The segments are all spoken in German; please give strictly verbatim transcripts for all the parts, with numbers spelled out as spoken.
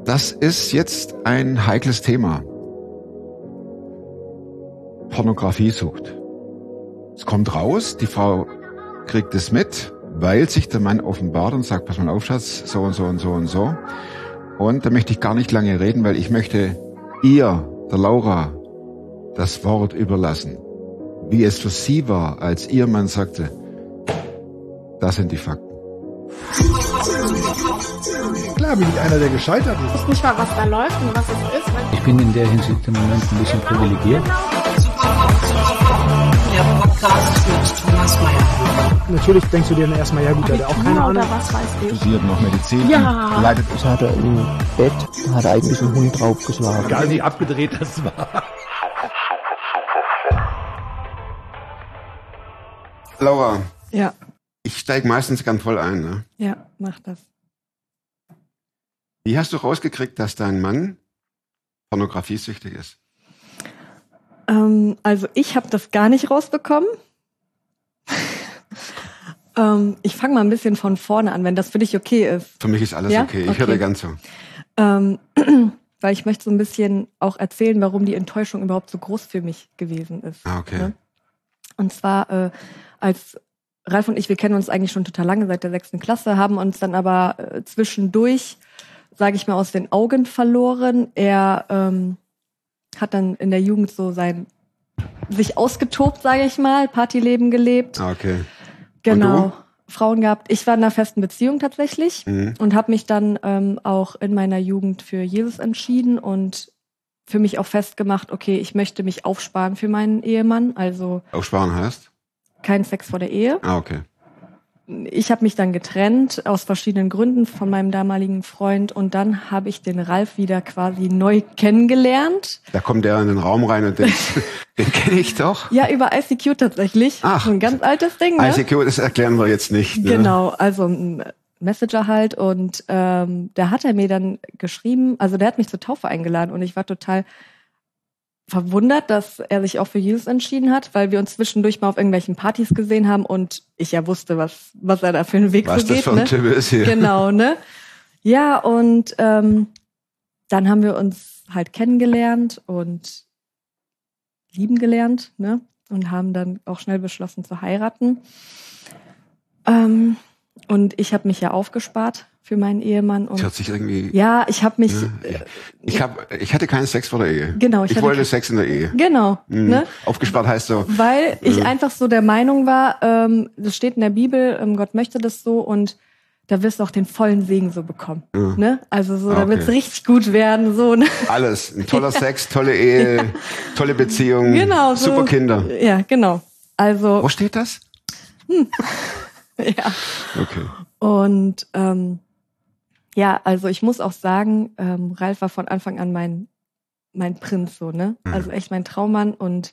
Das ist jetzt ein heikles Thema. Pornografiesucht. Es kommt raus, die Frau kriegt es mit, weil sich der Mann offenbart und sagt, pass mal auf, Schatz, so und so und so und so. Und da möchte ich gar nicht lange reden, weil ich möchte ihr, der Laura, das Wort überlassen. Wie es für sie war, als ihr Mann sagte, das sind die Fakten. Klar bin ich einer, der gescheitert ist. Ich weiß nicht mal, was da läuft und was es ist. Ich bin in der Hinsicht im Moment ein bisschen privilegiert. Der Podcast mit Thomas Mayer. Natürlich denkst du dir dann erstmal, ja gut, der hat auch keine Ahnung. Oder was weiß ich. Studiert noch Medizin. Ja. Leidet. Ich hatte im Bett, hat eigentlich ein Hund draufgeschlagen. Egal wie abgedreht das war. Laura, Ja, ich steige meistens ganz voll ein. Ne? ja, mach das. Wie hast du rausgekriegt, dass dein Mann pornografiesüchtig ist? Ähm, also ich habe das gar nicht rausbekommen. ähm, ich fange mal ein bisschen von vorne an, wenn das für dich okay ist. Für mich ist alles Ja? okay. Ich Okay. höre dir ganz so. Ähm, weil ich möchte so ein bisschen auch erzählen, warum die Enttäuschung überhaupt so groß für mich gewesen ist. Ah, okay. Ne? Und zwar, äh, als Ralf und ich, wir kennen uns eigentlich schon total lange, seit der sechsten Klasse, haben uns dann aber äh, zwischendurch, sage ich mal, aus den Augen verloren. Er ähm, hat dann in der Jugend so sein sich ausgetobt, sage ich mal, Partyleben gelebt. Ah, okay. Genau. Und Frauen gehabt. Ich war in einer festen Beziehung tatsächlich Mhm. und habe mich dann ähm, auch in meiner Jugend für Jesus entschieden und für mich auch festgemacht, okay, ich möchte mich aufsparen für meinen Ehemann, also Aufsparen heißt? kein Sex vor der Ehe. Ah, okay. Ich habe mich dann getrennt aus verschiedenen Gründen von meinem damaligen Freund und dann habe ich den Ralf wieder quasi neu kennengelernt. Da kommt der in den Raum rein und denkt, den kenne ich doch. Ja, über I C Q tatsächlich. Ach. So ein ganz altes Ding, ne? I C Q, das erklären wir jetzt nicht. Ne? Genau, also ein Messenger halt und ähm, da hat er mir dann geschrieben, also der hat mich zur Taufe eingeladen und ich war total verwundert, dass er sich auch für Jesus entschieden hat, weil wir uns zwischendurch mal auf irgendwelchen Partys gesehen haben und ich ja wusste, was was er da für einen Weg Was so das geht. für ein Ne? Typ ist hier. Genau, ne? Ja, und ähm, dann haben wir uns halt kennengelernt und lieben gelernt, ne? Und haben dann auch schnell beschlossen zu heiraten. Ähm, und ich habe mich ja aufgespart für meinen Ehemann. Und Das hört sich irgendwie... ja, ich habe mich... Ne? Ich, hab, ich hatte keinen Sex vor der Ehe. Genau, ich Ich, hatte wollte kein- Sex in der Ehe. Genau, Mhm. ne? Aufgespart heißt so... Weil ich Mhm. einfach so der Meinung war, ähm, das steht in der Bibel, ähm, Gott möchte das so und da wirst du auch den vollen Segen so bekommen. Ja. Ne? Also so, Ah, da wird's okay. richtig gut werden. So, ne? Alles. Ein toller Sex, tolle Ehe, tolle Beziehung, Genau, so. super Kinder. Ja, genau. Also, Wo steht das? ja. Okay. Und ähm, ja, also ich muss auch sagen, ähm, Ralf war von Anfang an mein, mein Prinz, so, ne? Mhm. Also echt mein Traummann und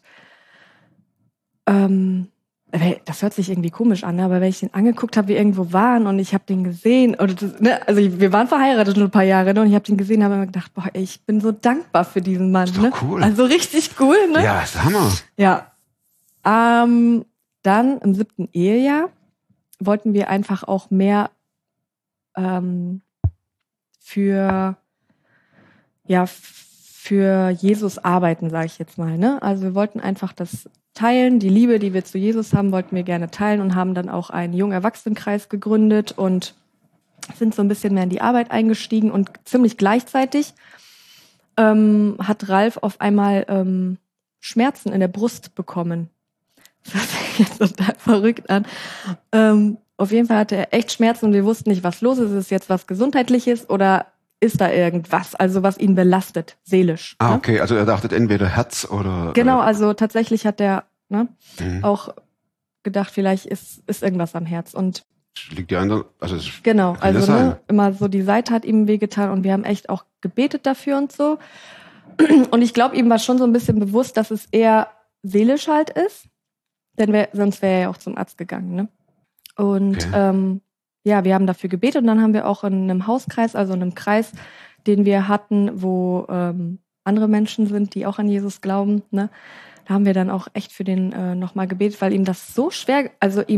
ähm, das hört sich irgendwie komisch an, ne? Aber wenn ich den angeguckt habe, wir irgendwo waren und ich habe den gesehen, oder das, ne? Also wir waren verheiratet schon ein paar Jahre, ne? Und ich habe den gesehen, habe mir gedacht, boah, ey, ich bin so dankbar für diesen Mann, Ist doch ne? cool. Also richtig cool, ne? Ja, ist der Hammer. Ja. Ähm, dann im siebten Ehejahr wollten wir einfach auch mehr ähm, für ja für Jesus arbeiten, sage ich jetzt mal. Ne? Also wir wollten einfach das teilen, die Liebe, die wir zu Jesus haben, wollten wir gerne teilen und haben dann auch einen Jung-Erwachsenenkreis gegründet und sind so ein bisschen mehr in die Arbeit eingestiegen und ziemlich gleichzeitig ähm, hat Ralf auf einmal ähm, Schmerzen in der Brust bekommen. Das hört sich jetzt total verrückt an. Ähm, auf jeden Fall hatte er echt Schmerzen und wir wussten nicht, was los ist. Ist es jetzt was Gesundheitliches oder ist da irgendwas, also was ihn belastet, seelisch? Ah, ne? okay. Also er dachte entweder Herz oder... Genau, äh, also tatsächlich hat er ne, mhm. auch gedacht, vielleicht ist, ist irgendwas am Herz. Und Liegt die andere... Also es genau, kann das also sein. ne, immer so die Seite hat ihm wehgetan und wir haben echt auch gebetet dafür und so. Und ich glaube, ihm war schon so ein bisschen bewusst, dass es eher seelisch halt ist. Denn wär, sonst wäre er ja auch zum Arzt gegangen, ne? Und Okay. ähm, ja, wir haben dafür gebetet und dann haben wir auch in einem Hauskreis, also in einem Kreis, den wir hatten, wo ähm, andere Menschen sind, die auch an Jesus glauben, ne? Da haben wir dann auch echt für den äh, nochmal gebetet, weil ihm das so schwer, also ihm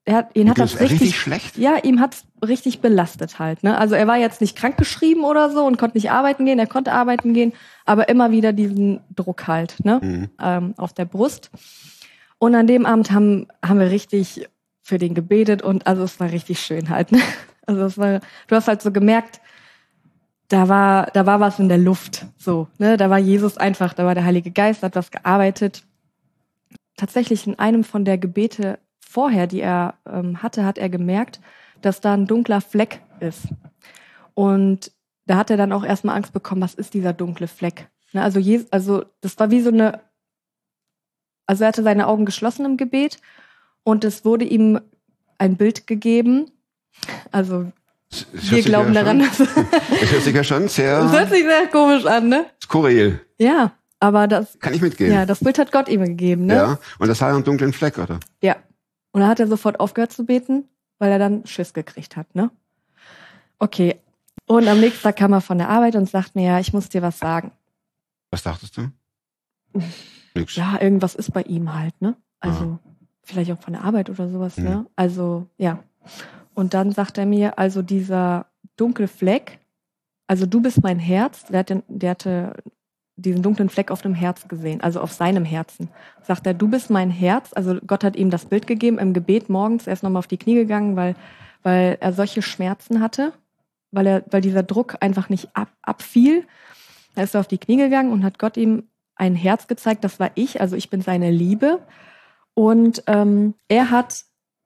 er hat, ihn Und hat das das richtig richtig, schlecht? ja, ihm hat's richtig belastet halt, ne? Also er war jetzt nicht krankgeschrieben oder so und konnte nicht arbeiten gehen, er konnte arbeiten gehen, aber immer wieder diesen Druck halt, ne? Mhm. Ähm, auf der Brust. Und an dem Abend haben, haben wir richtig für den gebetet und also es war richtig schön halt, ne? Also es war, du hast halt so gemerkt, da war, da war was in der Luft, so, ne? Da war Jesus einfach, da war der Heilige Geist, hat was gearbeitet. Tatsächlich in einem von der Gebete vorher, die er ähm, hatte, hat er gemerkt, dass da ein dunkler Fleck ist. Und da hat er dann auch erstmal Angst bekommen, was ist dieser dunkle Fleck? Ne? Also, Jesus, also das war wie so eine, also er hatte seine Augen geschlossen im Gebet und es wurde ihm ein Bild gegeben. Also Das hört wir sich glauben ja daran, schon, dass das hört sich ja schon das hört sehr sich sehr komisch an, ne? skurril. Ja, aber das, Kann ich mitgehen. ja, das Bild hat Gott ihm gegeben, ne? Ja, und das hat einen dunklen Fleck, oder? Ja. Und dann hat er sofort aufgehört zu beten, weil er dann Schiss gekriegt hat, ne? Okay. Und am nächsten Tag kam er von der Arbeit und sagt mir, ja, ich muss dir was sagen. Was dachtest du? Nix. Ja, irgendwas ist bei ihm halt, ne? Also Aha. vielleicht auch von der Arbeit oder sowas, Mhm. ne? Also, ja. Und dann sagt er mir, also dieser dunkle Fleck, also du bist mein Herz, der hatte, der hatte diesen dunklen Fleck auf dem Herz gesehen, also auf seinem Herzen. Sagt er, du bist mein Herz, also Gott hat ihm das Bild gegeben im Gebet morgens, er ist nochmal auf die Knie gegangen, weil, weil er solche Schmerzen hatte, weil er, weil dieser Druck einfach nicht ab, abfiel. Er ist auf die Knie gegangen und hat Gott ihm ein Herz gezeigt, das war ich, also ich bin seine Liebe. Und ähm, er hat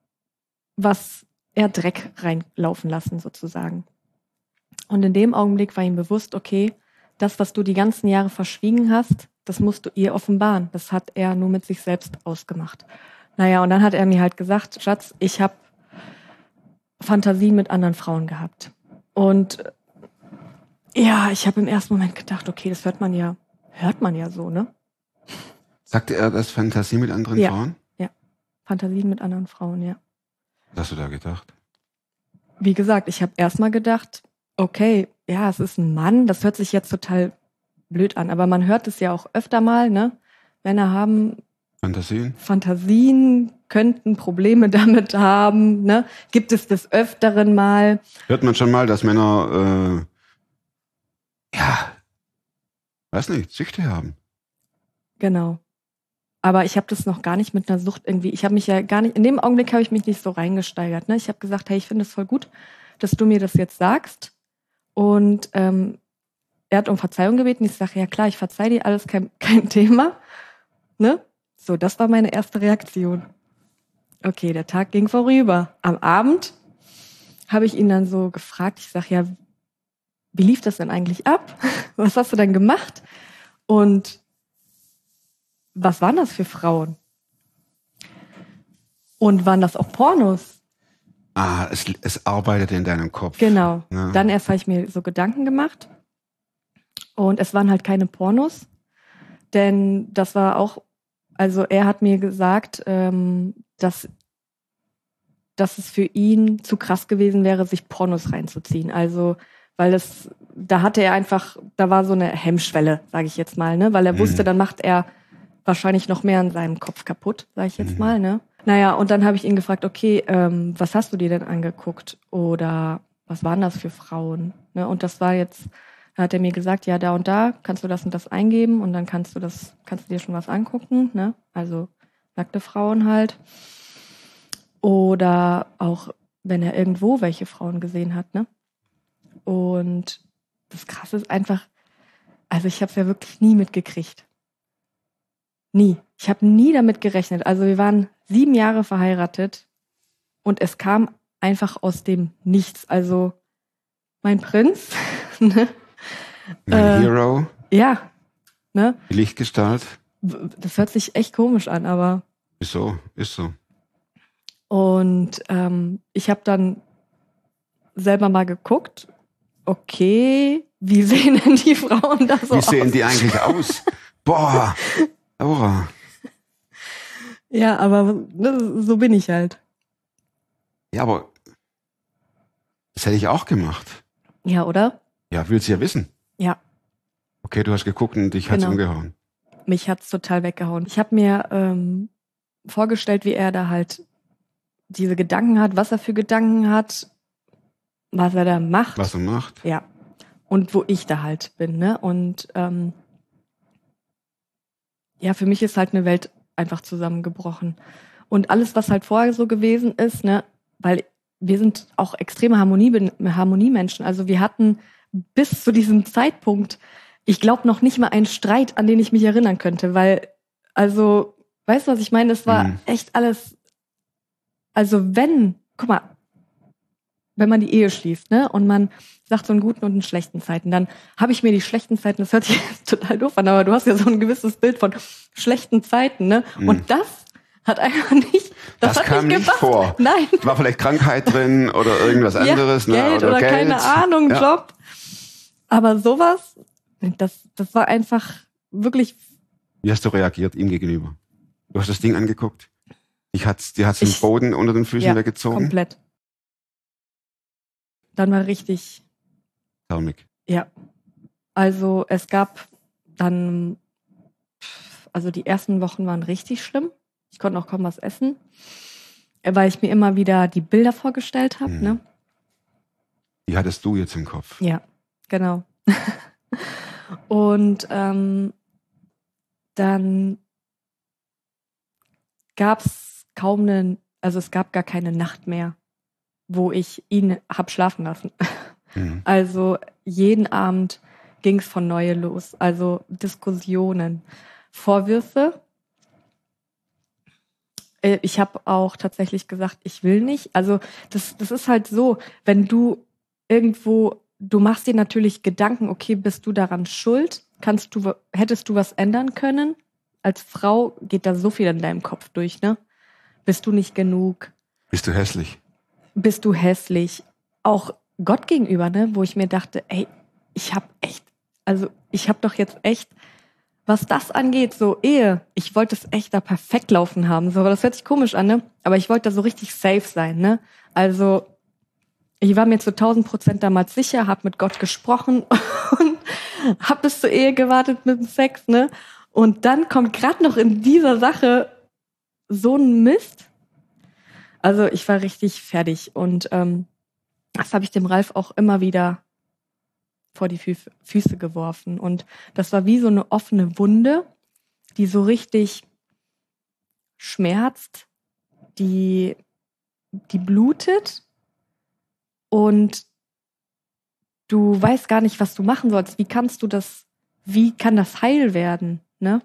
was, er hat Dreck reinlaufen lassen sozusagen. Und in dem Augenblick war ihm bewusst, okay, das, was du die ganzen Jahre verschwiegen hast, das musst du ihr offenbaren. Das hat er nur mit sich selbst ausgemacht. Naja, und dann hat er mir halt gesagt, Schatz, ich habe Fantasien mit anderen Frauen gehabt. Und ja, ich habe im ersten Moment gedacht, okay, das hört man ja, hört man ja so, ne? Sagte er das Fantasie mit anderen Ja. Frauen? Fantasien mit anderen Frauen, ja. Was hast du da gedacht? Wie gesagt, ich habe erstmal gedacht, okay, ja, es ist ein Mann, das hört sich jetzt total blöd an, aber man hört es ja auch öfter mal, ne? Männer haben Fantasien? Fantasien, könnten Probleme damit haben, ne? Gibt es des Öfteren mal. Hört man schon mal, dass Männer, äh, ja, weiß nicht, Süchte haben. Genau. Aber ich habe das noch gar nicht mit einer Sucht irgendwie, ich habe mich ja gar nicht, in dem Augenblick habe ich mich nicht so reingesteigert, ne? Ich habe gesagt, hey, ich finde es voll gut, dass du mir das jetzt sagst. Und ähm, er hat um Verzeihung gebeten. Ich sage, ja klar, ich verzeih dir, alles kein, kein Thema. Ne? So, das war meine erste Reaktion. Okay, der Tag ging vorüber. Am Abend habe ich ihn dann so gefragt. Ich sage, ja, wie lief das denn eigentlich ab? Was hast du denn gemacht? Und was waren das für Frauen? Und waren das auch Pornos? Ah, es, es arbeitet in deinem Kopf. Genau. Ja. Dann erst habe ich mir so Gedanken gemacht. Und es waren halt keine Pornos. Denn das war auch, also er hat mir gesagt, ähm, dass, dass es für ihn zu krass gewesen wäre, sich Pornos reinzuziehen. Also, weil es, da hatte er einfach, da war so eine Hemmschwelle, sage ich jetzt mal, ne? Weil er Mhm. wusste, dann macht er wahrscheinlich noch mehr in seinem Kopf kaputt, sage ich jetzt Mhm. mal, ne? Naja, und dann habe ich ihn gefragt, okay, ähm, was hast du dir denn angeguckt? Oder was waren das für Frauen? Ne? Und das war jetzt, da hat er mir gesagt, ja, da und da kannst du das und das eingeben und dann kannst du das, kannst du dir schon was angucken, ne? Also nackte Frauen halt. Oder auch, wenn er irgendwo welche Frauen gesehen hat, ne? Und das Krasse ist einfach, also ich habe es ja wirklich nie mitgekriegt. Nie. Ich habe nie damit gerechnet. Also wir waren sieben Jahre verheiratet und es kam einfach aus dem Nichts. Also mein Prinz, ne? Mein Äh, Hero, Ja, ne? die Lichtgestalt. Das hört sich echt komisch an, aber Ist so, ist so. und ähm, ich habe dann selber mal geguckt, okay, wie sehen denn die Frauen da so Wie aus? sehen die eigentlich aus? Boah, Laura. Ja, aber ne, so bin ich halt. Ja, aber das hätte ich auch gemacht. Ja, oder? Ja, willst du ja wissen. Ja. Okay, du hast geguckt und dich hat's Genau. umgehauen. Mich hat's total weggehauen. Ich habe mir ähm, vorgestellt, wie er da halt diese Gedanken hat, was er für Gedanken hat, was er da macht. Was er macht. Ja. Und wo ich da halt bin, ne? Und ähm, ja, für mich ist halt eine Welt einfach zusammengebrochen. Und alles, was halt vorher so gewesen ist, ne, weil wir sind auch extreme Harmonie, Harmoniemenschen. Also wir hatten bis zu diesem Zeitpunkt, ich glaube noch nicht mal einen Streit, an den ich mich erinnern könnte, weil, also, weißt du, was ich meine? Es war Mhm. echt alles, also wenn, guck mal, wenn man die Ehe schließt, ne, und man sagt so in guten und in schlechten Zeiten, dann habe ich mir die schlechten Zeiten, das hört sich jetzt total doof an, aber du hast ja so ein gewisses Bild von schlechten Zeiten, ne, Mhm. und das hat einfach nicht, das, Das hat kam nicht nicht gepasst. vor. Nein. War vielleicht Krankheit drin oder irgendwas anderes. Ja, ne? Geld oder, oder Geld. keine Ahnung, Ja. Job. Aber sowas, das, das war einfach wirklich, Wie hast du reagiert ihm gegenüber? Du hast das Ding angeguckt. Ich hat's, dir hat's den Ich- Boden unter den Füßen ja, weggezogen. komplett. Dann war richtig, Thermik. ja. Also es gab dann, also die ersten Wochen waren richtig schlimm. Ich konnte auch kaum was essen, weil ich mir immer wieder die Bilder vorgestellt habe, Mhm. ne? Die hattest du jetzt im Kopf. Ja, genau. Und ähm, dann gab es kaum eine, also es gab gar keine Nacht mehr, wo ich ihn hab schlafen lassen. Mhm. Also jeden Abend ging es von Neue los. Also Diskussionen, Vorwürfe. Äh, Ich habe auch tatsächlich gesagt, ich will nicht. Also das, das ist halt so, wenn du irgendwo, du machst dir natürlich Gedanken, okay, bist du daran schuld? Kannst du, hättest du was ändern können? Als Frau geht da so viel in deinem Kopf durch, ne? Bist du nicht genug? Bist du hässlich? Bist du hässlich? Auch Gott gegenüber, ne? Wo ich mir dachte, ey, ich hab echt, also ich hab doch jetzt echt, was das angeht, so Ehe, ich wollte es echt da perfekt laufen haben, so, aber das hört sich komisch an, ne? Aber ich wollte da so richtig safe sein, ne? Also ich war mir zu tausend Prozent damals sicher, hab mit Gott gesprochen und hab bis zur Ehe gewartet mit dem Sex, ne? Und dann kommt gerade noch in dieser Sache so ein Mist. Also ich war richtig fertig und ähm, das habe ich dem Ralf auch immer wieder vor die Fü- Füße geworfen. Und das war wie so eine offene Wunde, die so richtig schmerzt, die, die blutet und du weißt gar nicht, was du machen sollst. Wie kannst du das, wie kann das heil werden, ne?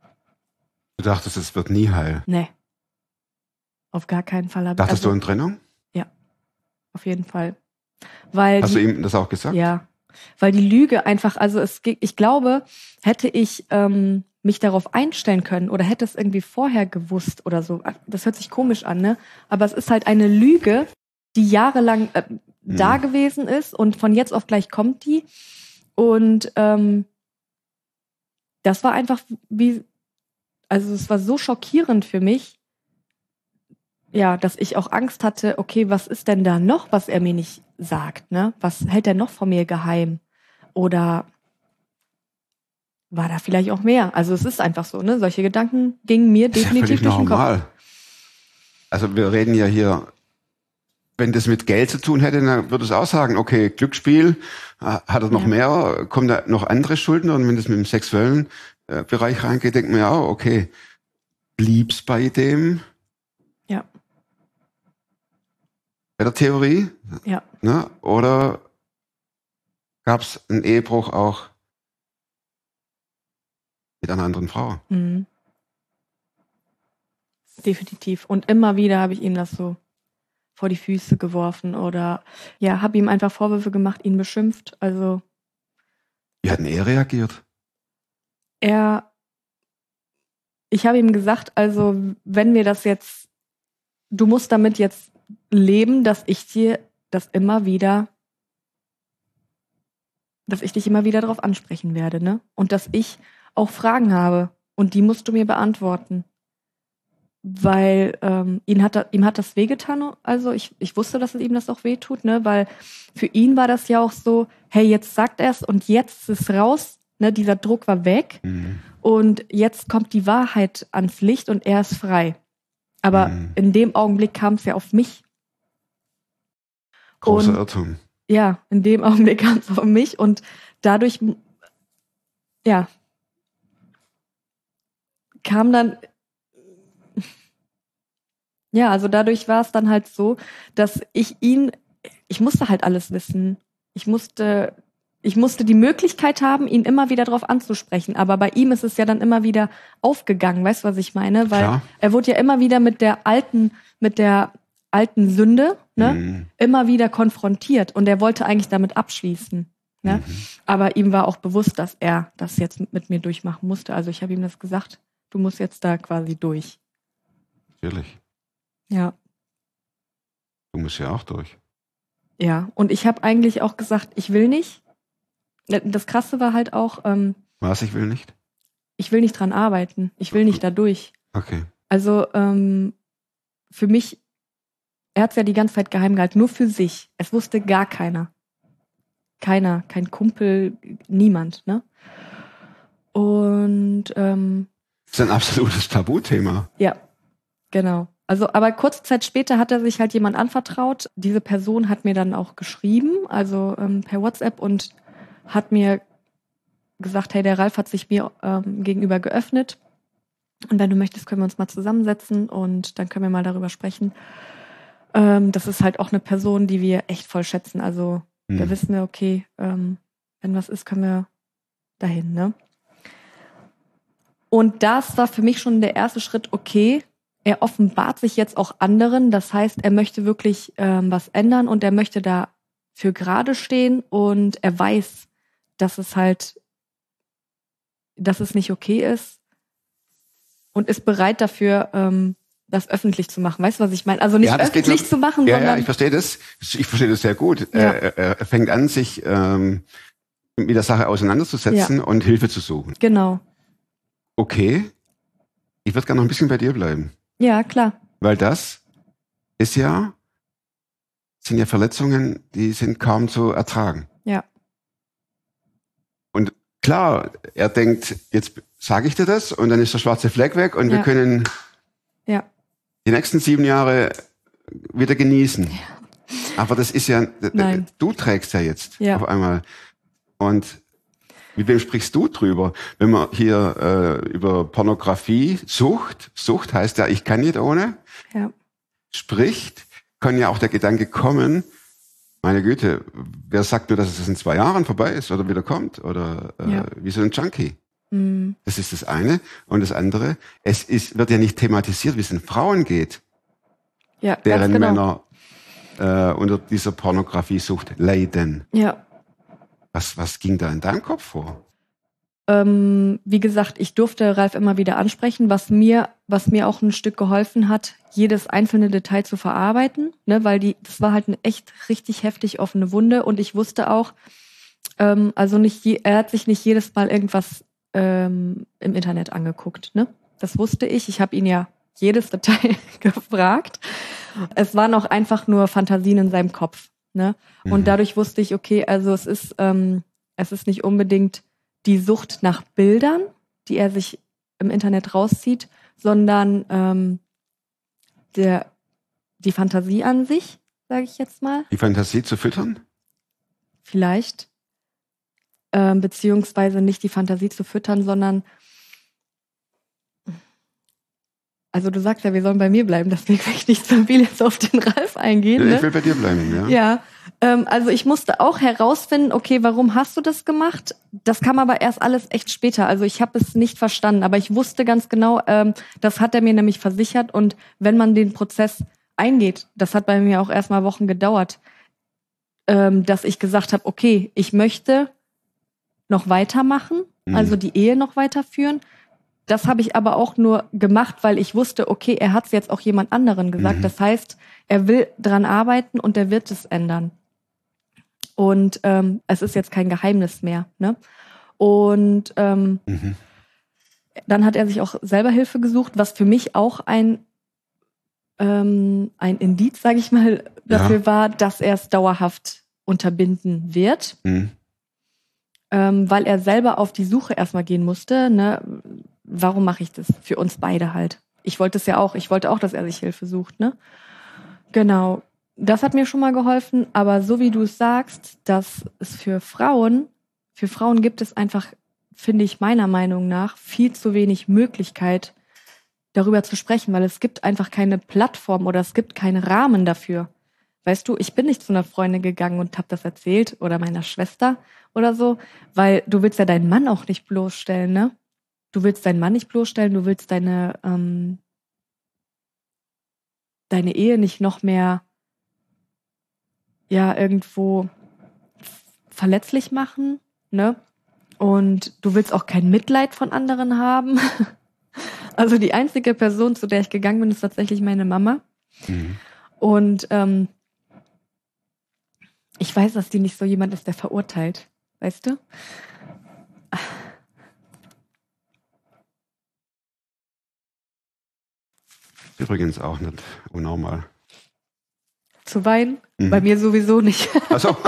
Du dachtest, es wird nie heil. Nee. Auf gar keinen Fall. Hab ich- Dachtest also, du an Trennung? auf jeden Fall. Weil Hast die, du ihm das auch gesagt? Ja, weil die Lüge einfach, also es, ge- ich glaube, hätte ich ähm, mich darauf einstellen können oder hätte es irgendwie vorher gewusst oder so, das hört sich komisch an, ne? Aber es ist halt eine Lüge, die jahrelang äh, da Mhm. gewesen ist und von jetzt auf gleich kommt die. Und ähm, das war einfach wie, also es war so schockierend für mich, ja, dass ich auch Angst hatte, okay, was ist denn da noch, was er mir nicht sagt, ne? Was hält er noch von mir geheim? Oder war da vielleicht auch mehr? Also es ist einfach so, ne? Solche Gedanken gingen mir Das ist ja definitiv völlig durch den Kopf. normal. Also wir reden ja hier, wenn das mit Geld zu tun hätte, dann würde es auch sagen, okay, Glücksspiel, äh, hat er noch Ja. mehr, kommen da noch andere Schulden? Und wenn das mit dem sexuellen äh, Bereich reingeht, denkt man ja auch, okay, blieb's bei dem? Ja. Bei der Theorie? Ja. Ne? Oder gab's einen Ehebruch auch mit einer anderen Frau? Mhm. Definitiv. Und immer wieder habe ich ihm das so vor die Füße geworfen oder ja, habe ihm einfach Vorwürfe gemacht, ihn beschimpft. Also Wie hat denn er reagiert? er, ich habe ihm gesagt, also wenn wir das jetzt, du musst damit jetzt leben, dass ich dir das immer wieder, dass ich dich immer wieder darauf ansprechen werde, ne? Und dass ich auch Fragen habe und die musst du mir beantworten. Weil ähm, ihn hat, da- ihm hat das wehgetan, also ich, ich wusste, dass es ihm das auch wehtut, ne? Weil für ihn war das ja auch so, hey, jetzt sagt er es und jetzt ist es raus, ne? Dieser Druck war weg Mhm. und jetzt kommt die Wahrheit ans Licht und er ist frei. Aber Mhm. in dem Augenblick kam es ja auf mich. Großer Und- Irrtum. Ja, in dem Augenblick kam es auf mich und dadurch, ja, kam dann, ja, also dadurch war es dann halt so, dass ich ihn, ich musste halt alles wissen. Ich musste, ich musste die Möglichkeit haben, ihn immer wieder drauf anzusprechen. Aber bei ihm ist es ja dann immer wieder aufgegangen, weißt du, was ich meine? Weil Klar. er wurde ja immer wieder mit der alten, mit der alten Sünde, ne, Mhm. immer wieder konfrontiert und er wollte eigentlich damit abschließen. Ne? Mhm. Aber ihm war auch bewusst, dass er das jetzt mit mir durchmachen musste. Also ich habe ihm das gesagt, du musst jetzt da quasi durch. Natürlich. Ja. Du musst ja auch durch. Ja, und ich habe eigentlich auch gesagt, ich will nicht. Das Krasse war halt auch, ähm, Was, ich will nicht? ich will nicht dran arbeiten. Ich will nicht da durch. Okay. Also ähm, für mich, er hat es ja die ganze Zeit geheim gehalten, nur für sich. Es wusste gar keiner. Keiner, kein Kumpel, niemand, ne? Und ähm, Das ist ein absolutes Tabuthema. ja, genau. Also, aber kurze Zeit später hat er sich halt jemand anvertraut. Diese Person hat mir dann auch geschrieben, also ähm, per WhatsApp und hat mir gesagt, hey, der Ralf hat sich mir ähm, gegenüber geöffnet. Und wenn du möchtest, können wir uns mal zusammensetzen und dann können wir mal darüber sprechen. Ähm, das ist halt auch eine Person, die wir echt voll schätzen. Also da Hm. wissen wir, okay, ähm, wenn was ist, können wir dahin, ne? Und das war für mich schon der erste Schritt, okay, er offenbart sich jetzt auch anderen. Das heißt, er möchte wirklich ähm, was ändern und er möchte da für gerade stehen und er weiß, dass es halt, dass es nicht okay ist und ist bereit dafür, ähm, das öffentlich zu machen. Weißt du, was ich meine? Also nicht Ja, das geht öffentlich noch- zu machen, Ja, sondern ja, ich verstehe das. Ich verstehe das sehr gut. Ja. Er, er, er fängt an, sich ähm, mit der Sache auseinanderzusetzen und Hilfe zu suchen. genau. Okay, ich würde gerne noch ein bisschen bei dir bleiben. Ja, klar. Weil das ist ja, sind ja Verletzungen, die sind kaum zu ertragen. Ja. Und klar, er denkt, jetzt sage ich dir das und dann ist der schwarze Fleck weg und wir Ja. können Ja. die nächsten sieben Jahre wieder genießen. Aber das ist ja, Nein. du trägst ja jetzt Ja. auf einmal. Und mit wem sprichst du drüber? Wenn man hier äh, über Pornografie, Sucht, Sucht heißt ja, ich kann nicht ohne, Ja. spricht, kann ja auch der Gedanke kommen, meine Güte, wer sagt nur, dass es in zwei Jahren vorbei ist oder wieder kommt? Oder äh, Ja. wie so ein Junkie. Mm, Das ist das eine. Und das andere, es ist, wird ja nicht thematisiert, wie es den Frauen geht, ja, ganz deren genau. Männer äh, unter dieser Pornografiesucht leiden. Ja. Was, was ging da in deinem Kopf vor? Ähm, wie gesagt, ich durfte Ralf immer wieder ansprechen, was mir, was mir auch ein Stück geholfen hat, jedes einzelne Detail zu verarbeiten, ne, weil die, das war halt eine echt richtig heftig offene Wunde und ich wusste auch, ähm, also nicht, je, er hat sich nicht jedes Mal irgendwas ähm, im Internet angeguckt, ne? Das wusste ich. Ich habe ihn ja jedes Detail gefragt. Es waren auch einfach nur Fantasien in seinem Kopf, ne? Und Mhm. dadurch wusste ich, okay, also es ist, ähm, es ist nicht unbedingt die Sucht nach Bildern, die er sich im Internet rauszieht, sondern ähm, der, die Fantasie an sich, sage ich jetzt mal, Die Fantasie zu füttern? vielleicht. Ähm, beziehungsweise nicht die Fantasie zu füttern, sondern also du sagst ja, wir sollen bei mir bleiben, deswegen will ich nicht so viel jetzt auf den Ralf eingehen. Ja, Ne? ich will bei dir bleiben, ja. Ja, ähm, also ich musste auch herausfinden, okay, warum hast du das gemacht? Das kam aber erst alles echt später. Also ich habe es nicht verstanden, aber ich wusste ganz genau, ähm, das hat er mir nämlich versichert. Und wenn man den Prozess eingeht, das hat bei mir auch erstmal Wochen gedauert, ähm, dass ich gesagt habe, okay, ich möchte noch weitermachen, Mhm. also die Ehe noch weiterführen. Das habe ich aber auch nur gemacht, weil ich wusste, okay, er hat es jetzt auch jemand anderen gesagt. Mhm. Das heißt, er will dran arbeiten und er wird es ändern. Und ähm, es ist jetzt kein Geheimnis mehr. Ne? Und ähm, Mhm. dann hat er sich auch selber Hilfe gesucht, was für mich auch ein, ähm, ein Indiz, sage ich mal, dafür Ja. war, dass er es dauerhaft unterbinden wird. Mhm. Ähm, weil er selber auf die Suche erstmal gehen musste. Ne? Warum mache ich das? Für uns beide halt. ich wollte es ja auch. Ich wollte auch, dass er sich Hilfe sucht, ne? Genau. Das hat mir schon mal geholfen. Aber so wie du es sagst, dass es für Frauen, für Frauen gibt es einfach, finde ich meiner Meinung nach, viel zu wenig Möglichkeit, darüber zu sprechen, weil es gibt einfach keine Plattform oder es gibt keinen Rahmen dafür. Weißt du, ich bin nicht zu einer Freundin gegangen und habe das erzählt oder meiner Schwester oder so, weil du willst ja deinen Mann auch nicht bloßstellen, ne? Du willst deinen Mann nicht bloßstellen, du willst deine, ähm, deine Ehe nicht noch mehr, ja, irgendwo verletzlich machen, ne? Und du willst auch kein Mitleid von anderen haben. Also die einzige Person, zu der ich gegangen bin, ist tatsächlich meine Mama. Mhm. Und ähm, ich weiß, dass die nicht so jemand ist, der verurteilt. Weißt du? Übrigens auch nicht unnormal. Zu weinen? Mhm. Bei mir sowieso nicht. Ach so.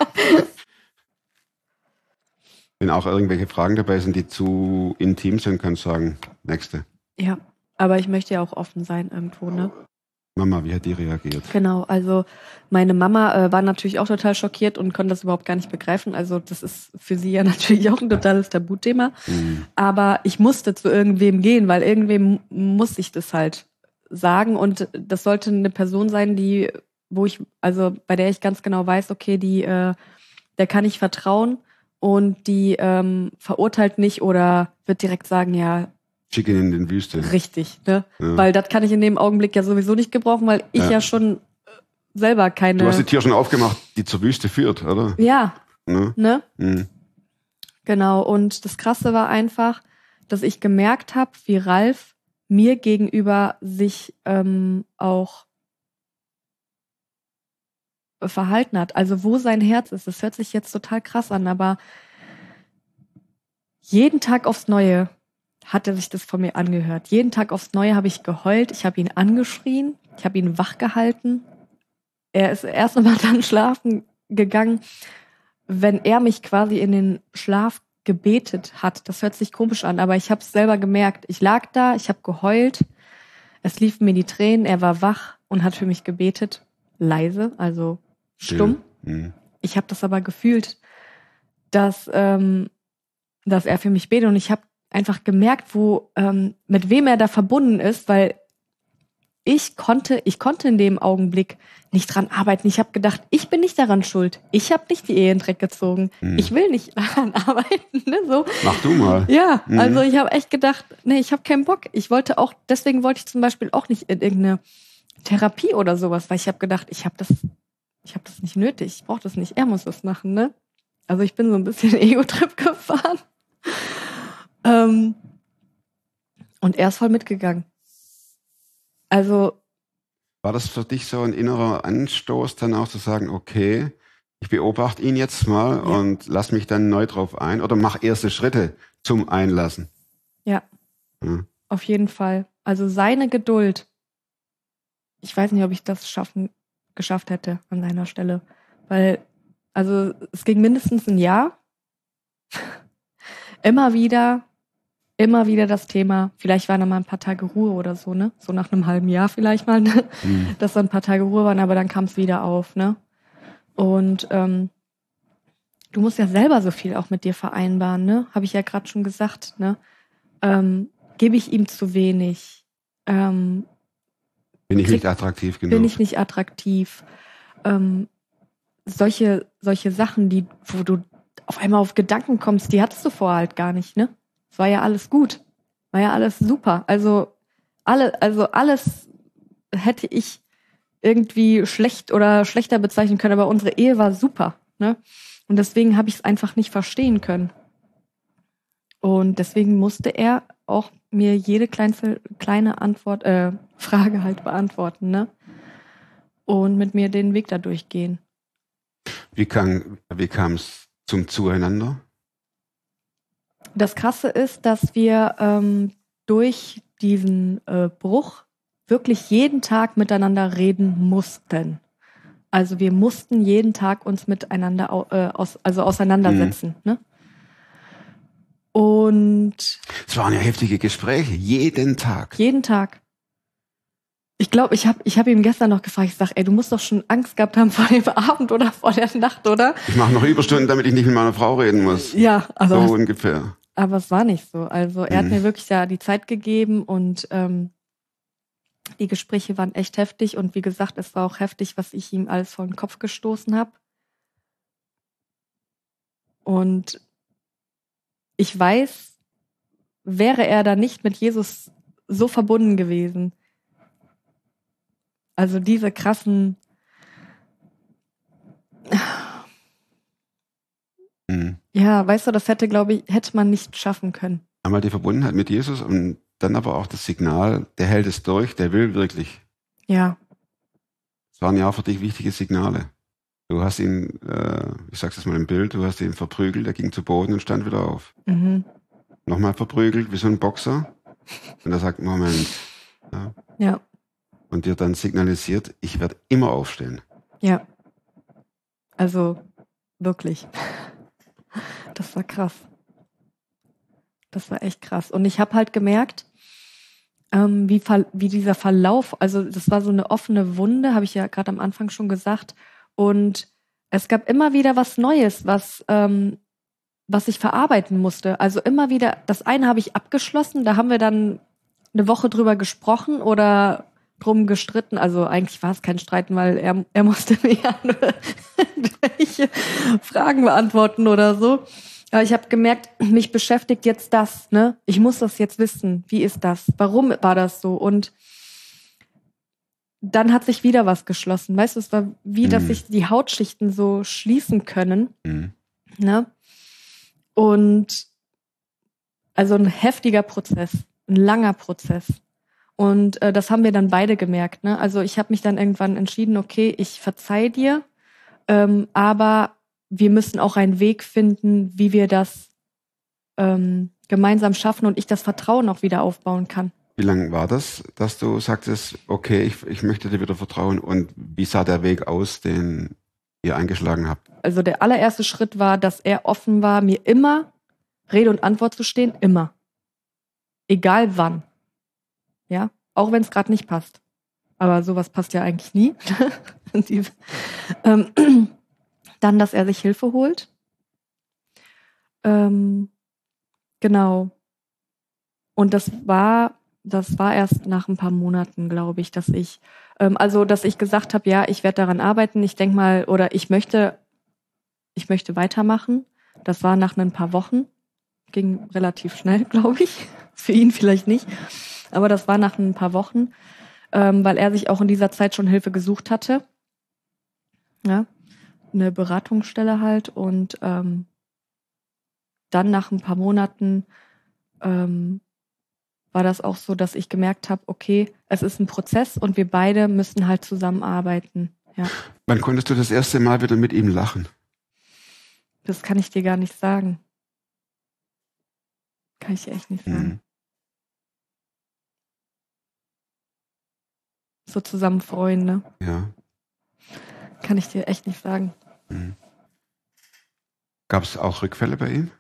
Wenn auch irgendwelche Fragen dabei sind, die zu intim sind, kannst du sagen, nächste. Ja, aber ich möchte ja auch offen sein irgendwo, ne? Mama, wie hat die reagiert? Genau, also meine Mama äh, war natürlich auch total schockiert und konnte das überhaupt gar nicht begreifen. Also das ist für sie ja natürlich auch ein totales Tabuthema. Mhm. Aber ich musste zu irgendwem gehen, weil irgendwem muss ich das halt sagen. Und das sollte eine Person sein, die, wo ich, also bei der ich ganz genau weiß, okay, die, äh, der kann ich vertrauen und die ähm, verurteilt nicht oder wird direkt sagen, ja, schick ihn in den Wüste. Richtig, ne? Ja. Weil das kann ich in dem Augenblick ja sowieso nicht gebrauchen, weil ich ja, ja schon selber keine... Du hast die Tür schon aufgemacht, die zur Wüste führt, oder? Ja, ne? ne? Mhm. Genau, und das Krasse war einfach, dass ich gemerkt habe, wie Ralf mir gegenüber sich ähm, auch verhalten hat. Also wo sein Herz ist, das hört sich jetzt total krass an, aber jeden Tag aufs Neue hat er sich das von mir angehört. Jeden Tag aufs Neue habe ich geheult, ich habe ihn angeschrien, ich habe ihn wach gehalten. Er ist erst einmal dann schlafen gegangen, wenn er mich quasi in den Schlaf gebetet hat. Das hört sich komisch an, aber ich habe es selber gemerkt. Ich lag da, ich habe geheult, es liefen mir die Tränen, er war wach und hat für mich gebetet, leise, also stumm. Mhm. Ich habe das aber gefühlt, dass, ähm, dass er für mich betet und ich habe einfach gemerkt, wo ähm, mit wem er da verbunden ist, weil ich konnte, ich konnte in dem Augenblick nicht dran arbeiten. Ich habe gedacht, ich bin nicht daran schuld. Ich habe nicht die Ehe in den Dreck gezogen. Hm. Ich will nicht daran arbeiten. Ne, so. Mach du mal. Ja, mhm. also ich habe echt gedacht, nee, ich habe keinen Bock. Ich wollte auch, deswegen wollte ich zum Beispiel auch nicht in irgendeine Therapie oder sowas, weil ich habe gedacht, ich habe das, ich habe das nicht nötig. Ich brauche das nicht. Er muss das machen, ne? Also ich bin so ein bisschen Ego-Trip gefahren. Ähm, und er ist voll mitgegangen. Also. War das für dich so ein innerer Anstoß, dann auch zu sagen, okay, ich beobachte ihn jetzt mal ja. und lass mich dann neu drauf ein oder mach erste Schritte zum Einlassen? Ja, ja. Auf jeden Fall. Also seine Geduld. Ich weiß nicht, ob ich das schaffen, geschafft hätte an seiner Stelle. Weil, also es ging mindestens ein Jahr. Immer wieder, immer wieder das Thema, vielleicht waren da mal ein paar Tage Ruhe oder so, ne? So nach einem halben Jahr vielleicht mal, ne? Mhm. Dass da ein paar Tage Ruhe waren, aber dann kam es wieder auf, ne? Und ähm, du musst ja selber so viel auch mit dir vereinbaren, ne? Habe ich ja gerade schon gesagt, ne? Ähm, gebe ich ihm zu wenig? Ähm, bin ich krieg, nicht attraktiv genug? Bin ich nicht attraktiv? Ähm, solche, solche Sachen, die, wo du auf einmal auf Gedanken kommst, die hattest du vorher halt gar nicht, ne? Es war ja alles gut. War ja alles super. Also, alle, also alles hätte ich irgendwie schlecht oder schlechter bezeichnen können, aber unsere Ehe war super, ne? Und deswegen habe ich es einfach nicht verstehen können. Und deswegen musste er auch mir jede kleinste, kleine Antwort, äh, Frage halt beantworten, ne? Und mit mir den Weg da durchgehen. Wie kam, wie kam es zum Zueinander? Das Krasse ist, dass wir ähm, durch diesen äh, Bruch wirklich jeden Tag miteinander reden mussten. Also wir mussten jeden Tag uns miteinander au- äh, aus, also auseinandersetzen. Mhm. Ne? Und es waren ja heftige Gespräche, jeden Tag. Jeden Tag. Ich glaube, ich habe ich hab ihm gestern noch gefragt, ich sage, ey, du musst doch schon Angst gehabt haben vor dem Abend oder vor der Nacht, oder? Ich mache noch Überstunden, damit ich nicht mit meiner Frau reden muss. Ja, aber, so ungefähr. Aber es war nicht so. Also er Mhm. hat mir wirklich ja die Zeit gegeben und ähm, die Gespräche waren echt heftig. Und wie gesagt, es war auch heftig, was ich ihm alles vor den Kopf gestoßen habe. Und ich weiß, wäre er da nicht mit Jesus so verbunden gewesen, also diese krassen Mhm. ja, weißt du, das hätte, glaube ich, hätte man nicht schaffen können. Einmal die Verbundenheit mit Jesus und dann aber auch das Signal, der hält es durch, der will wirklich. Ja, Das waren ja auch für dich wichtige Signale. Du hast ihn, äh, ich sag's jetzt mal im Bild, du hast ihn verprügelt, er ging zu Boden und stand wieder auf. mhm. Nochmal verprügelt, wie so ein Boxer. Und er sagt, Moment. Ja. ja, Und dir dann signalisiert, ich werde immer aufstehen. ja. Also wirklich. Das war krass. Das war echt krass. Und ich habe halt gemerkt, ähm, wie, ver- wie dieser Verlauf, also das war so eine offene Wunde, habe ich ja gerade am Anfang schon gesagt. Und es gab immer wieder was Neues, was, ähm, was ich verarbeiten musste. Also immer wieder, das eine habe ich abgeschlossen, da haben wir dann eine Woche drüber gesprochen oder drum gestritten. Also eigentlich war es kein Streiten, weil er, er musste mir ja nur irgendwelche Fragen beantworten oder so. Aber ich habe gemerkt, mich beschäftigt jetzt das, ne? Ich muss das jetzt wissen. Wie ist das? Warum war das so? Und dann hat sich wieder was geschlossen. Weißt du, es war wie, dass Mhm. sich die Hautschichten so schließen können, Mhm. ne? Und also ein heftiger Prozess, ein langer Prozess. Und äh, das haben wir dann beide gemerkt, ne? Also ich habe mich dann irgendwann entschieden, okay, ich verzeih dir, ähm, aber wir müssen auch einen Weg finden, wie wir das ähm, gemeinsam schaffen und ich das Vertrauen auch wieder aufbauen kann. Wie lange war das, dass du sagtest, okay, ich, ich möchte dir wieder vertrauen, und wie sah der Weg aus, den ihr eingeschlagen habt? Also der allererste Schritt war, dass er offen war, mir immer Rede und Antwort zu stehen, immer. Egal wann. Ja, auch wenn es gerade nicht passt. Aber sowas passt ja eigentlich nie. Die, ähm, dann, dass er sich Hilfe holt. Ähm, genau. Und das war, das war erst nach ein paar Monaten, glaube ich, dass ich, ähm, also dass ich gesagt habe, ja, ich werde daran arbeiten. Ich denke mal, oder ich möchte, ich möchte weitermachen. Das war nach ein paar Wochen. Ging relativ schnell, glaube ich. Für ihn vielleicht nicht. Aber das war nach ein paar Wochen, ähm, weil er sich auch in dieser Zeit schon Hilfe gesucht hatte. Ja, eine Beratungsstelle halt. Und ähm, dann nach ein paar Monaten ähm, war das auch so, dass ich gemerkt habe, okay, es ist ein Prozess und wir beide müssen halt zusammenarbeiten. Ja. Wann konntest du das erste Mal wieder mit ihm lachen? Das kann ich dir gar nicht sagen. Kann ich dir echt nicht sagen. Mhm. So zusammen freuen, ne? Ja. Kann ich dir echt nicht sagen. Mhm. Gab es auch Rückfälle bei ihm?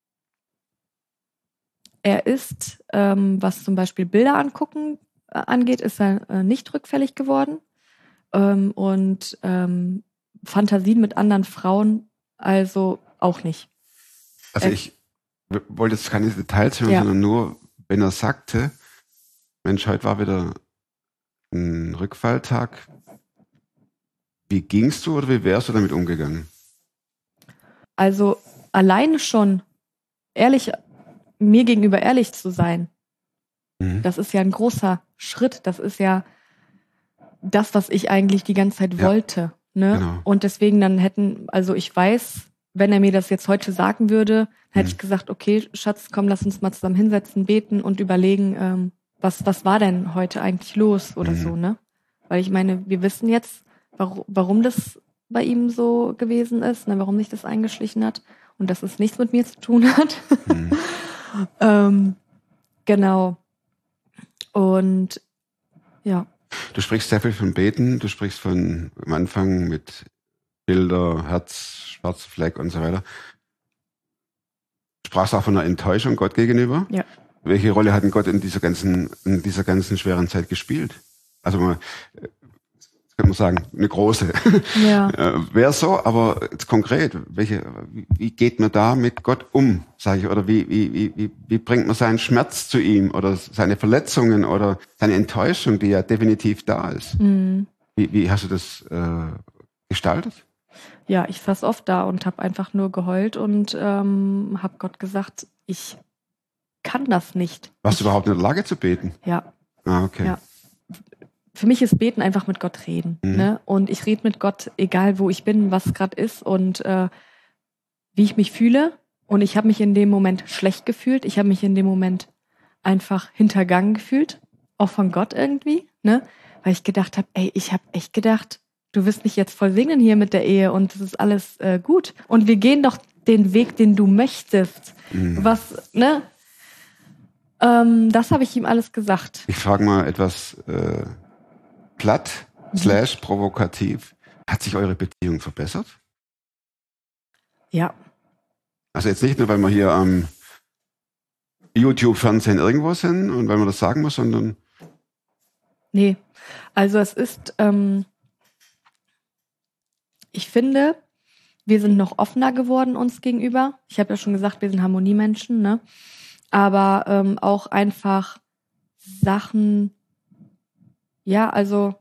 Er ist, ähm, was zum Beispiel Bilder angucken äh, angeht, ist er äh, nicht rückfällig geworden. Ähm, und ähm, Fantasien mit anderen Frauen also auch nicht. Also Äh, ich w- wollte jetzt keine Details hören, Ja. sondern nur, wenn er sagte, Mensch, heute war wieder ein Rückfalltag. Wie gingst du oder wie wärst du damit umgegangen? Also alleine schon ehrlich, mir gegenüber ehrlich zu sein, Mhm. das ist ja ein großer Schritt. Das ist ja das, was ich eigentlich die ganze Zeit Ja. wollte. Ne? Genau. Und deswegen dann hätten, also ich weiß, wenn er mir das jetzt heute sagen würde, hätte Mhm. ich gesagt, okay, Schatz, komm, lass uns mal zusammen hinsetzen, beten und überlegen, ähm, was, was war denn heute eigentlich los oder Mhm. so, ne? Weil ich meine, wir wissen jetzt, warum, warum das bei ihm so gewesen ist, ne? Warum sich das eingeschlichen hat und dass es nichts mit mir zu tun hat. Mhm. ähm, genau. Und ja, Du sprichst sehr viel von Beten, du sprichst von am Anfang mit Bilder, Herz, schwarzer Fleck und so weiter. Du sprachst auch von einer Enttäuschung Gott gegenüber. Ja. Welche Rolle hat denn Gott in dieser ganzen, in dieser ganzen schweren Zeit gespielt? Also man, kann man sagen, eine große. Ja. Wäre so, aber jetzt konkret, welche, wie geht man da mit Gott um, sage ich, oder wie, wie, wie, wie bringt man seinen Schmerz zu ihm oder seine Verletzungen oder seine Enttäuschung, die ja definitiv da ist? Mhm. Wie, wie hast du das äh, gestaltet? Ja, ich saß oft da und habe einfach nur geheult und ähm, habe Gott gesagt, ich kann das nicht. Warst ich, du überhaupt in der Lage zu beten? Ja. Ah, okay. Ja. Für mich ist Beten einfach mit Gott reden. Mhm. Ne? Und ich rede mit Gott, egal wo ich bin, was gerade ist und äh, wie ich mich fühle. Und ich habe mich in dem Moment schlecht gefühlt. Ich habe mich in dem Moment einfach hintergangen gefühlt. Auch von Gott irgendwie. Ne? Weil ich gedacht habe, ey, ich habe echt gedacht, du wirst mich jetzt voll segnen hier mit der Ehe und es ist alles äh, gut. Und wir gehen doch den Weg, den du möchtest. Mhm. Was, ne? Ähm, das habe ich ihm alles gesagt. Ich frage mal etwas äh, platt, Mhm. slash provokativ. Hat sich eure Beziehung verbessert? Ja. Also jetzt nicht nur, weil wir hier am YouTube, Fernsehen irgendwo sind und weil man das sagen muss, sondern Nee, also es ist, ähm, ich finde, wir sind noch offener geworden uns gegenüber. Ich habe ja schon gesagt, wir sind Harmoniemenschen, ne? Aber ähm, auch einfach Sachen, ja, also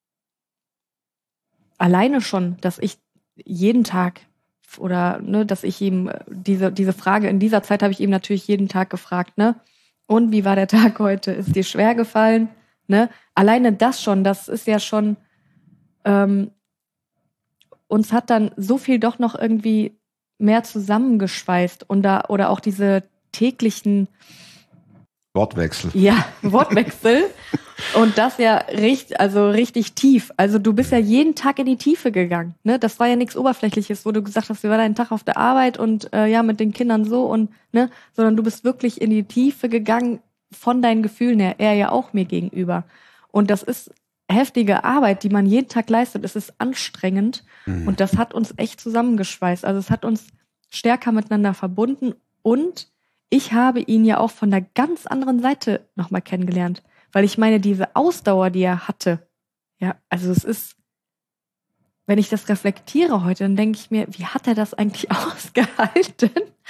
alleine schon, dass ich jeden Tag oder ne, dass ich ihm diese diese Frage in dieser Zeit habe ich ihm natürlich jeden Tag gefragt, ne? Und wie war der Tag heute? Ist dir schwer gefallen? Ne? Alleine das schon, das ist ja schon, ähm, uns hat dann so viel doch noch irgendwie mehr zusammengeschweißt und da, oder auch diese täglichen Wortwechsel. Ja, Wortwechsel und das ja richtig, also richtig tief. Also du bist ja jeden Tag in die Tiefe gegangen, ne? Das war ja nichts Oberflächliches, wo du gesagt hast, wir waren einen Tag auf der Arbeit und äh, ja mit den Kindern so und ne, sondern du bist wirklich in die Tiefe gegangen von deinen Gefühlen her. Er ja auch mir gegenüber. Und das ist heftige Arbeit, die man jeden Tag leistet. Es ist anstrengend Mhm. und das hat uns echt zusammengeschweißt. Also es hat uns stärker miteinander verbunden und ich habe ihn ja auch von der ganz anderen Seite nochmal kennengelernt. Weil ich meine, diese Ausdauer, die er hatte, ja, also es ist, wenn ich das reflektiere heute, dann denke ich mir, wie hat er das eigentlich ausgehalten?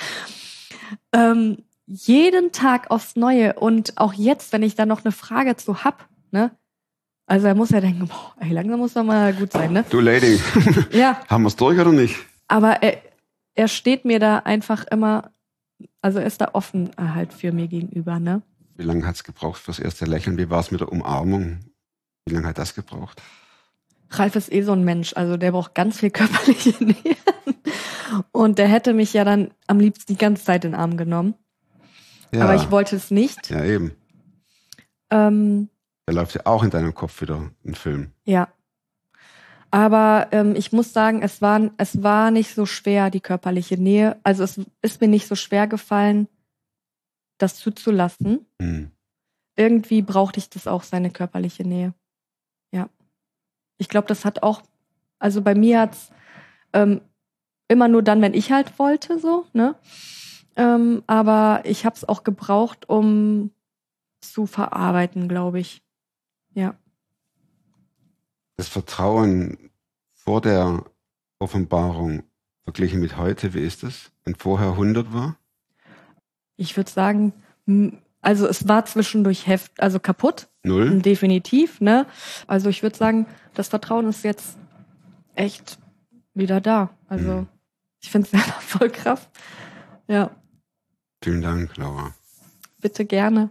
ähm, jeden Tag aufs Neue und auch jetzt, wenn ich da noch eine Frage zu hab, ne? Also er muss ja denken, boah, ey, langsam muss doch mal gut sein, ne? Du Lady, Ja, haben wir es durch oder nicht? aber er, er steht mir da einfach immer, also er ist da offen halt für mir gegenüber, ne? Wie lange hat es gebraucht fürs erste Lächeln? Wie war es mit der Umarmung? Wie lange hat das gebraucht? Ralf ist eh so ein Mensch, also der braucht ganz viel körperliche Nähe. Und der hätte mich ja dann am liebsten die ganze Zeit in den Arm genommen. Ja, Aber ich wollte es nicht. ja eben. Ähm, Da läuft ja auch in deinem Kopf wieder ein Film. ja. Aber ähm, ich muss sagen, es war, es war nicht so schwer, die körperliche Nähe. Also es ist mir nicht so schwer gefallen, das zuzulassen. Hm. Irgendwie brauchte ich das auch, seine körperliche Nähe. Ja. Ich glaube, das hat auch, also bei mir hat's ähm, immer nur dann, wenn ich halt wollte, so, ne? Ähm, aber ich habe es auch gebraucht, um zu verarbeiten, glaube ich. Ja. Das Vertrauen vor der Offenbarung verglichen mit heute, wie ist es? Wenn vorher hundert war? Ich würde sagen, m- also es war zwischendurch heft, also kaputt, Null? definitiv, ne? Also ich würde sagen, das Vertrauen ist jetzt echt wieder da. Also Mhm. ich finde es selber voll krass. Ja, Vielen Dank, Laura. bitte gerne.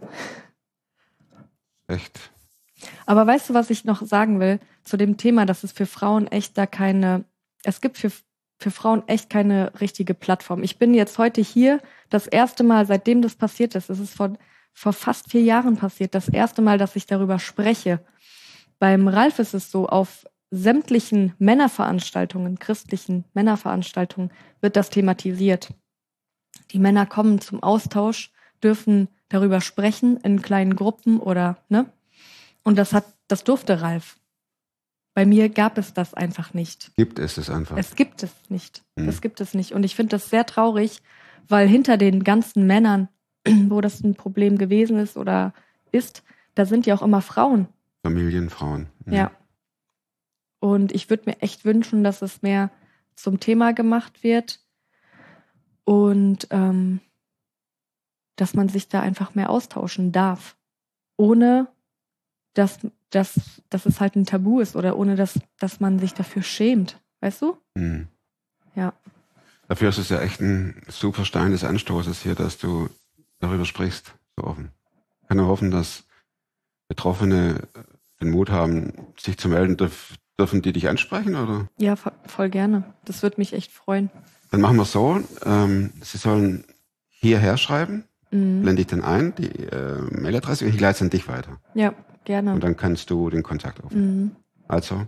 Echt. Aber weißt du, was ich noch sagen will zu dem Thema, dass es für Frauen echt da keine, es gibt für, für Frauen echt keine richtige Plattform. Ich bin jetzt heute hier, das erste Mal, seitdem das passiert ist, es ist vor, vor fast vier Jahren passiert, das erste Mal, dass ich darüber spreche. Beim Ralf ist es so, auf sämtlichen Männerveranstaltungen, christlichen Männerveranstaltungen, wird das thematisiert. Die Männer kommen zum Austausch, dürfen darüber sprechen in kleinen Gruppen oder, ne? Und das hat, das durfte Ralf. Bei mir gab es das einfach nicht. Gibt es es einfach? Es gibt es nicht. Mhm. Es gibt es nicht. Und ich finde das sehr traurig, weil hinter den ganzen Männern, wo das ein Problem gewesen ist oder ist, da sind ja auch immer Frauen. Familien, Frauen. Mhm. Ja. Und ich würde mir echt wünschen, dass es mehr zum Thema gemacht wird und ähm, dass man sich da einfach mehr austauschen darf, ohne dass, dass, dass es halt ein Tabu ist oder ohne dass, dass man sich dafür schämt. Weißt du? Mhm. Ja. Dafür ist es ja echt ein super Stein des Anstoßes hier, dass du darüber sprichst, so offen. Ich kann nur hoffen, dass Betroffene den Mut haben, sich zu melden. Dürf, dürfen die dich ansprechen, oder? Ja, voll gerne. Das würde mich echt freuen. Dann machen wir es so. Ähm, sie sollen hierher schreiben, Mhm. blende ich dann ein, die äh, Mailadresse, und ich leite es an dich weiter. Ja, gerne. Und dann kannst du den Kontakt aufnehmen. Mhm. Also,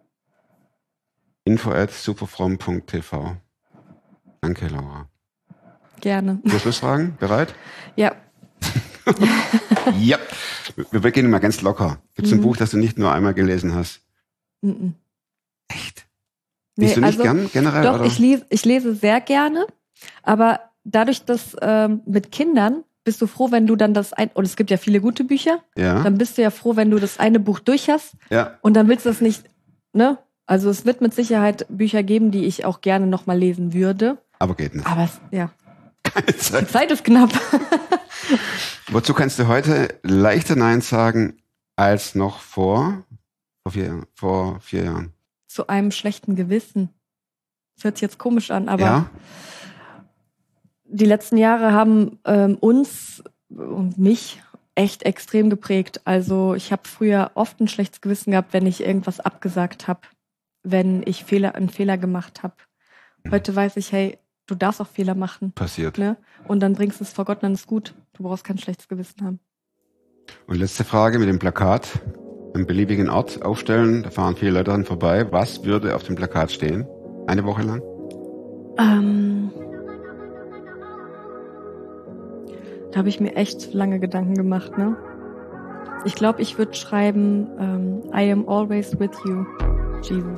info at superfrom punkt t v. Danke, Laura. Gerne. Du hast Schlussfragen? Bereit? Ja. Ja. Wir beginnen mal ganz locker. Gibt es ein Mhm. Buch, das du nicht nur einmal gelesen hast? Mhm. Echt? Nee, Liest du nicht also, gern generell? Doch, oder? ich lese, ich lese sehr gerne, aber dadurch, dass ähm, mit Kindern bist du froh, wenn du dann das ein, und es gibt ja viele gute Bücher, Ja, dann bist du ja froh, wenn du das eine Buch durch hast ja. und dann willst du es nicht, ne? Also es wird mit Sicherheit Bücher geben, die ich auch gerne nochmal lesen würde, Aber geht nicht. aber es, ja, Keine die Zeit. Zeit ist knapp. Wozu kannst du heute leichter Nein sagen als noch vor, vor, vier, vor vier Jahren? Zu einem schlechten Gewissen. Das hört sich jetzt komisch an, aber Ja? die letzten Jahre haben ähm, uns und mich echt extrem geprägt. Also ich habe früher oft ein schlechtes Gewissen gehabt, wenn ich irgendwas abgesagt habe, wenn ich Fehler, einen Fehler gemacht habe. Heute weiß ich, hey, du darfst auch Fehler machen, Passiert. ne? Und dann bringst du es vor Gott, dann ist gut. Du brauchst kein schlechtes Gewissen haben. Und letzte Frage mit dem Plakat. Einen beliebigen Ort aufstellen, da fahren viele Leute dran vorbei. Was würde auf dem Plakat stehen? Eine Woche lang? Ähm, da habe ich mir echt lange Gedanken gemacht, ne? Ich glaube, ich würde schreiben, ähm, I am always with you, Jesus.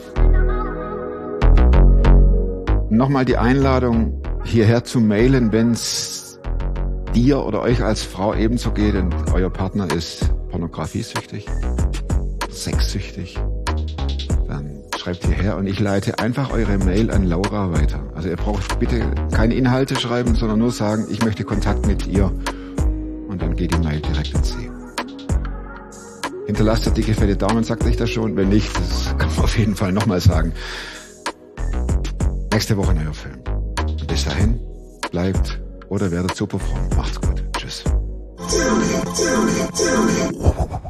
Nochmal die Einladung, hierher zu mailen, wenn es dir oder euch als Frau ebenso geht und euer Partner ist pornografiesüchtig, sexsüchtig. Dann schreibt hierher und ich leite einfach eure Mail an Laura weiter. Also ihr braucht bitte keine Inhalte schreiben, sondern nur sagen, ich möchte Kontakt mit ihr. Und dann geht die Mail direkt an sie. Hinterlasst der dicke, fette Daumen, sagte ich das schon. Wenn nicht, das kann man auf jeden Fall nochmal sagen. Nächste Woche neuer Film. Und bis dahin, bleibt oder werdet super fromm. Macht's gut. Tschüss.